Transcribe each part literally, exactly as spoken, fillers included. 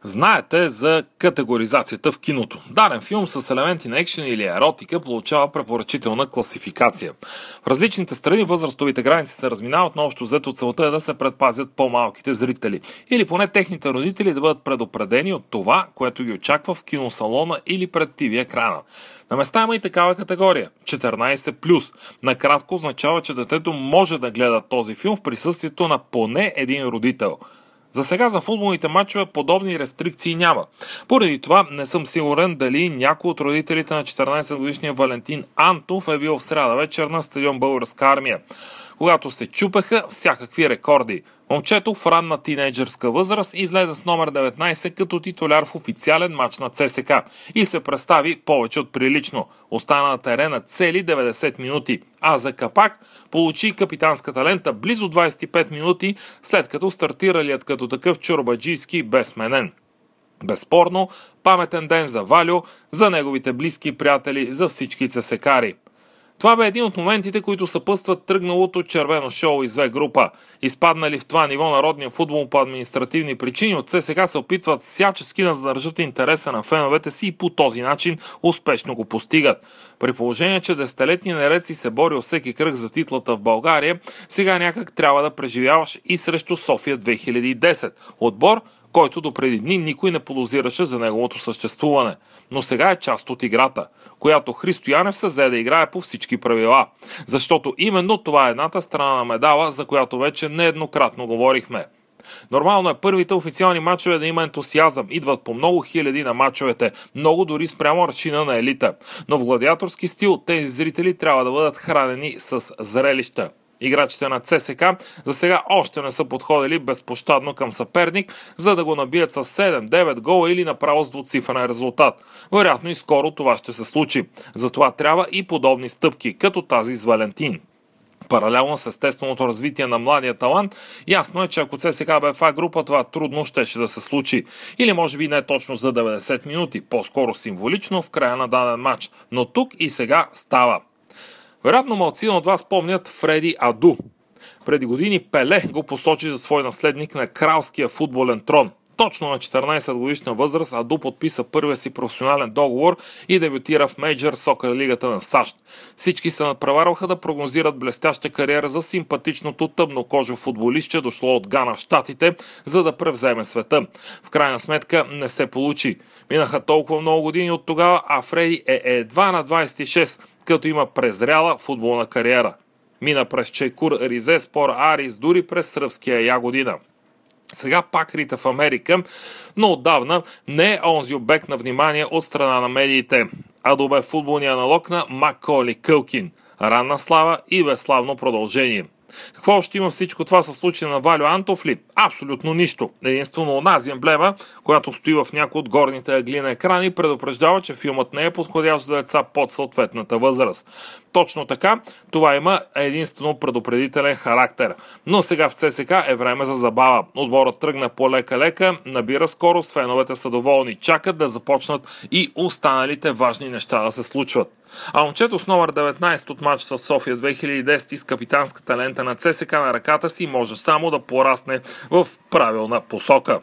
Знаете за категоризацията в киното. Даден филм с елементи на екшен или еротика получава препоръчителна класификация. В различните страни възрастовите граници се разминават, но общо взето целта е да се предпазят по-малките зрители. Или поне техните родители да бъдат предупредени от това, което ги очаква в киносалона или пред ти ви екрана. На места има и такава категория – четиринайсет плюс. Накратко означава, че детето може да гледа този филм в присъствието на поне един родител. За сега за футболните мачове подобни рестрикции няма. Поради това не съм сигурен дали някой от родителите на четиринайсетгодишния Валентин Антов е бил в сряда вечер на стадион Българска армия, когато се чупеха всякакви рекорди. Момчето в ранна тинейджърска възраст излезе с номер деветнайсет като титуляр в официален мач на ЦСКА и се представи повече от прилично. Остана на терена цели деветдесет минути, а за капак получи капитанската лента близо двайсет и пет минути, след като стартиралият като такъв чорбаджийски бе сменен. Безспорно, паметен ден за Валю, за неговите близки приятели, за всички цесекари. Това бе един от моментите, които съпътстват тръгналото червено шоу из две група. Изпаднали в това ниво народния футбол по административни причини, от ЦСКА се опитват всячески да задържат интереса на феновете си и по този начин успешно го постигат. При положение, че десетилетни наред си се борил всеки кръг за титлата в България, сега някак трябва да преживяваш и срещу София две хиляди и десет. Отбор, който допреди дни никой не подозираше за неговото съществуване. Но сега е част от играта, която Христо Янев се взе да играе по всички правила. Защото именно това е едната страна на медала, за която вече нееднократно говорихме. Нормално е първите официални мачове да има ентусиазъм, идват по много хиляди на мачовете, много дори спрямо аршина на елита. Но в гладиаторски стил тези зрители трябва да бъдат хранени с зрелища. Играчите на ЦСКА за сега още не са подходили безпощадно към съперник, за да го набият с седем-девет гола или направо с двуцифрен резултат. Вероятно и скоро това ще се случи. Затова трябва и подобни стъпки, като тази с Валентин. Паралелно с естественото развитие на младия талант, ясно е, че ако ЦСКА бе в А група, това трудно щеше да се случи. Или може би не точно за деветдесет минути, по-скоро символично в края на даден матч. Но тук и сега става. Вероятно малцина от вас помнят Фреди Аду. Преди години Пеле го посочи за свой наследник на кралския футболен трон. Точно на четиринайсет годишна възраст Аду подписа първия си професионален договор и дебютира в Мейджър Сокър лигата на САЩ. Всички се надпреварваха да прогнозират блестяща кариера за симпатичното тъмнокожо футболистче, дошло от Гана в Щатите, за да превземе света. В крайна сметка не се получи. Минаха толкова много години от тогава, а Фреди е едва на двайсет и шест, като има презряла футболна кариера. Мина през Чайкур, Ризе, Спор Арис, дори през сръбския Ягодина. Сега пак рита в Америка, но отдавна не е онзи обект на внимание от страна на медиите. Аду бе футболния аналог на Маколи Кълкин. Ранна слава и безславно продължение. Какво още има всичко това със случая на Валю Антов ли? Абсолютно нищо. Единствено онази емблема, която стои в някои от горните ъгли на екрани, предупреждава, че филмът не е подходящ за деца под съответната възраст. Точно така, това има единствено предупредителен характер. Но сега в ЦСКА е време за забава. Отборът тръгна по лека-лека, набира скорост, феновете са доволни, чакат да започнат и останалите важни неща да се случват. А момчето с номер деветнайсет от матч с София две хиляди и десет и с капитанската лента на ЦСКА на ръката си може само да порасне в правилна посока.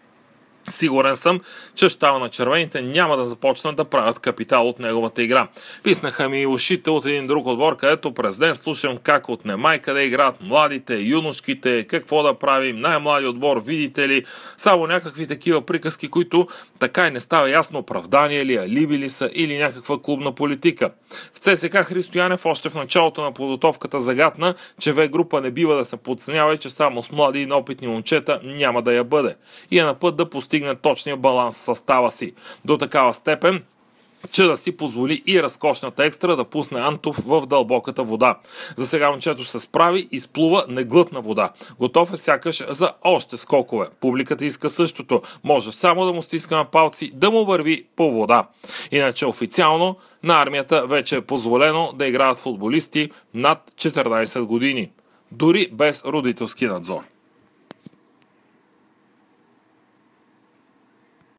Сигурен съм, че щаба на червените няма да започнат да правят капитал от неговата игра. Писнаха ми и ушите от един друг отбор, където през ден слушам как от немай къде играят младите, юношките, какво да правим, най-млади отбор, видите ли, само някакви такива приказки, които така и не става ясно оправдание ли, алиби ли са или някаква клубна политика. В ЦСКА Христо Янев още в началото на подготовката загатна, че В група не бива да се подценява и че само с млади и неопитни момчета няма да я бъде. И е на път да постигне точния баланс в състава си. До такава степен, че да си позволи и разкошната екстра да пусне Антов в дълбоката вода. За сега момчето се справи и сплува неглътна вода. Готов е сякаш за още скокове. Публиката иска същото. Може само да му стиска на палци, да му върви по вода. Иначе официално на армията вече е позволено да играят футболисти над четиринайсет години. Дори без родителски надзор.